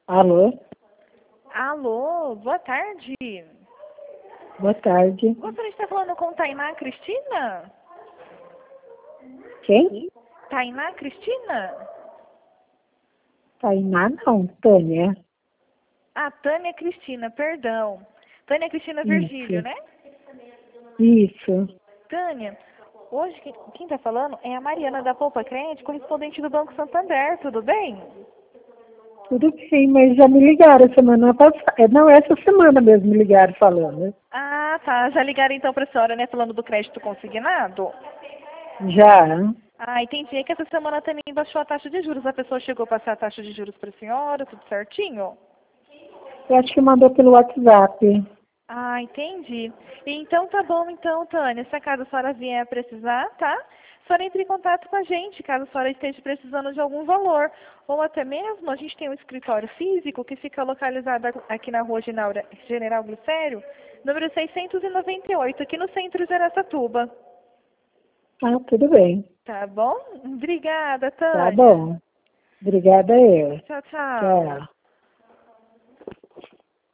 Alô? Alô, boa tarde. Boa tarde. Gostaria de estar falando com Tainá Cristina? Quem? Tainá Cristina? Tainá não, Tânia. Ah, Tânia Cristina, perdão. Tânia Cristina Virgílio, Isso. né? Isso. Tânia, hoje quem está falando é a Mariana da Poupa Crédito, correspondente do Banco Santander, tudo bem? Tudo bem, mas já me ligaram semana passada. Não, essa semana mesmo me ligaram falando. Ah, tá. Já ligaram então para a senhora, né, falando do crédito consignado? Já. Ah, entendi. É que essa semana também baixou a taxa de juros. A pessoa chegou a passar a taxa de juros para a senhora, tudo certinho? Eu acho que mandou pelo WhatsApp. Ah, entendi. Então tá bom, então, Tânia. Se acaso a senhora vier a precisar, tá? A senhora entre em contato com a gente, caso a senhora esteja precisando de algum valor. Ou até mesmo, a gente tem um escritório físico que fica localizado aqui na rua General Glicério, número 698, aqui no centro de Araçatuba. Ah, tudo bem. Tá bom? Obrigada, Tá Tânia. bom. Obrigada eu. Tchau, tchau. Tchau.